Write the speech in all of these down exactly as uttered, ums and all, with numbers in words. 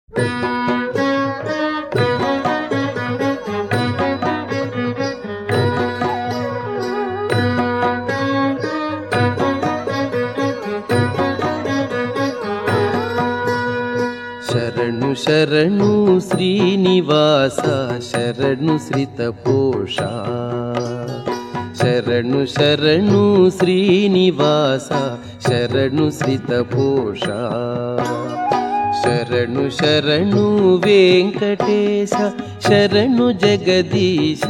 ಶರಣು ಶರಣು ಶ್ರೀನಿವಾಸ ಶರಣು ಶ್ರಿತಪೋಷ ಶರಣು ಶರಣು ಶ್ರೀನಿವಾಸ ಶರಣು ಶ್ರಿತಪೋಷ ಶರಣು ಶರಣು ವೆಂಕಟೇಶ ಶರಣು ಜಗದೀಶ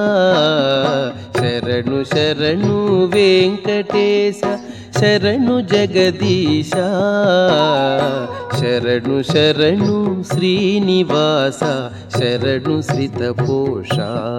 ಶರಣು ಶರಣು ವೆಂಕಟೇಶ ಶರಣು ಜಗದೀಶ ಶರಣು ಶರಣು ಶ್ರೀನಿವಾಸ ಶರಣು ಶ್ರಿತಪೋಷ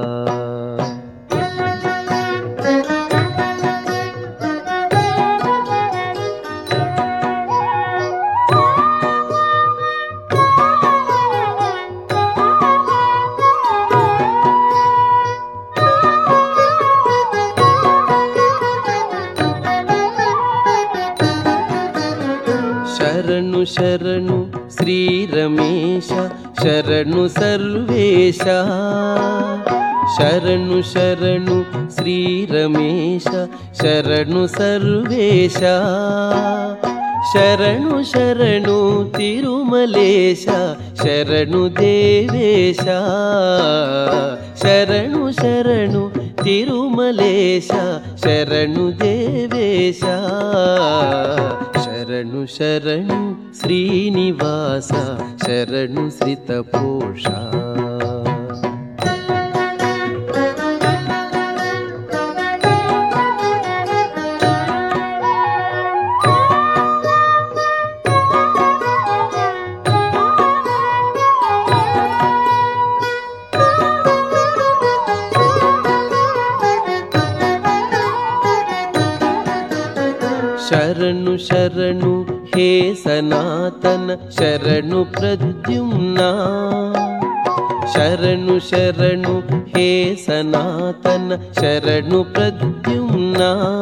ಶರಣು ಶರಣು ಶ್ರೀ ರಮೇಶ ಶರಣು ಸರ್ವೇಶ ಶರಣು ಶರಣು ಶ್ರೀ ರಮೇಶ ಶರಣು ಸರ್ವೇಶ ಶರಣು ಶರಣು ತಿರುಮಲೇಶ ಶರಣು ದೇವೇಶ ಶರಣು ಶರಣು ತಿರುಮಲೇಶ ಶರಣು ದೇವೇಶ ಶರಣು ಶರಣು ಶ್ರೀನಿವಾಸ ಶರಣು ಶ್ರಿತಪೋಷ ಶರಣು ಶರಣು ಹೇ ಸನಾತನ ಶರಣು ಪ್ರದ್ಯುಮ್ನ ಶರಣು ಶರಣು ಹೇ ಸನಾತನ ಶರಣು ಪ್ರದ್ಯುಮ್ನ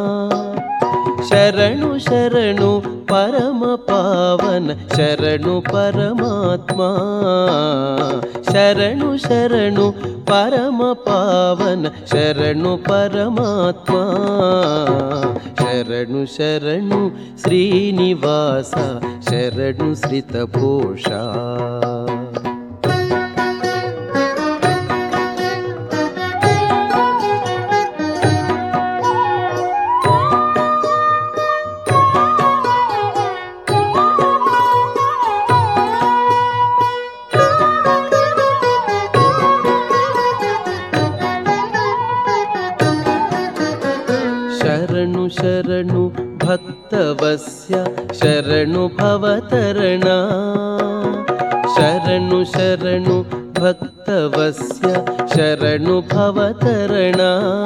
ಶರಣು ಶರಣು ಪರಮ ಪಾವನ ಶರಣು ಪರಮಾತ್ಮ ಶರಣು ಶರಣು ಪರಮ ಪಾವನ ಶರಣು ಪರಮಾತ್ಮ ಶರಣು ಶರಣು ಶ್ರೀನಿವಾಸ ಶರಣು ಶ್ರಿತಪೋಷ ಶರಣು ಶರಣು ಭಕ್ತವಸ್ಯ ಶರಣು ಭವತರಣ ಶರಣು ಶರಣು ಭಕ್ತವಸ್ಯ ಶರಣು ಭವತರಣ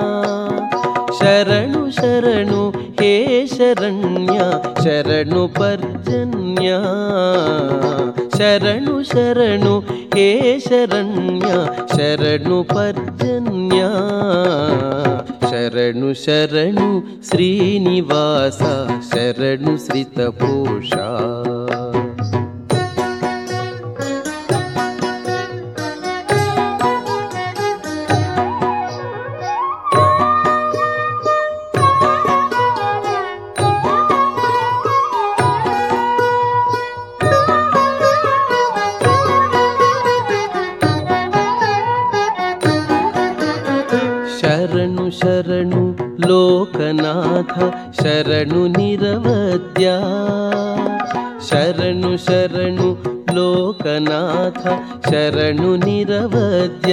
ಶರಣು ಶರಣು ಹೇ ಶರಣ್ಯ ಶರಣು ಪರ್ಜನ್ಯ ಶರಣು ಶರಣು ಹೇ ಶರಣ್ಯ ಶರಣು ಪರ್ಜನ್ಯ ಶರಣು ಶರಣು ಶ್ರೀನಿವಾಸ ಶರಣು ಶ್ರಿತಪೋಷ ಶರಣು ಶರಣು ಲೋಕನಾಥ ಶರಣು ನಿರವದ್ಯ ಶರಣು ಶರಣು ಲೋಕನಾಥ ಶರಣು ನಿರವದ್ಯ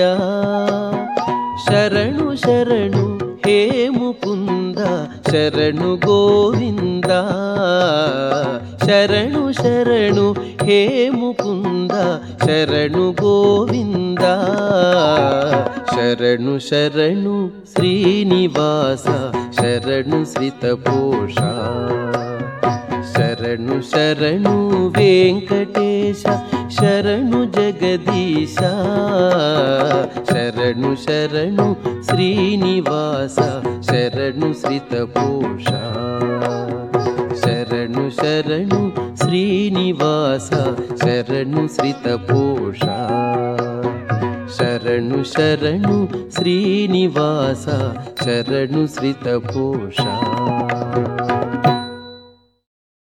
ಶರಣು ಶರಣು ಹೇ ಮುಕುಂದ ಶರಣು ಗೋವಿಂದ ಶರಣು ಶರಣು ಹೇ ಮುಕುಂದ ಶರಣು ಗೋವಿಂದ ಶರಣು ಶರಣು ಶ್ರೀನಿವಾಸ ಶರಣು ಶ್ರಿತಪೋಷ ಶರಣು ಶರಣು ವೆಂಕಟೇಶ ಶರಣು ಜಗದೀಶ ಶರಣು ಶರಣು ಶ್ರೀನಿವಾಸ ಶರಣು ಶ್ರಿತಪೋಷ ಶರಣು శరణు శరణు శ్రీనివాస శరణు శ్రితపోష శరణు శరణు శ్రీనివాస శరణు శ్రితపోష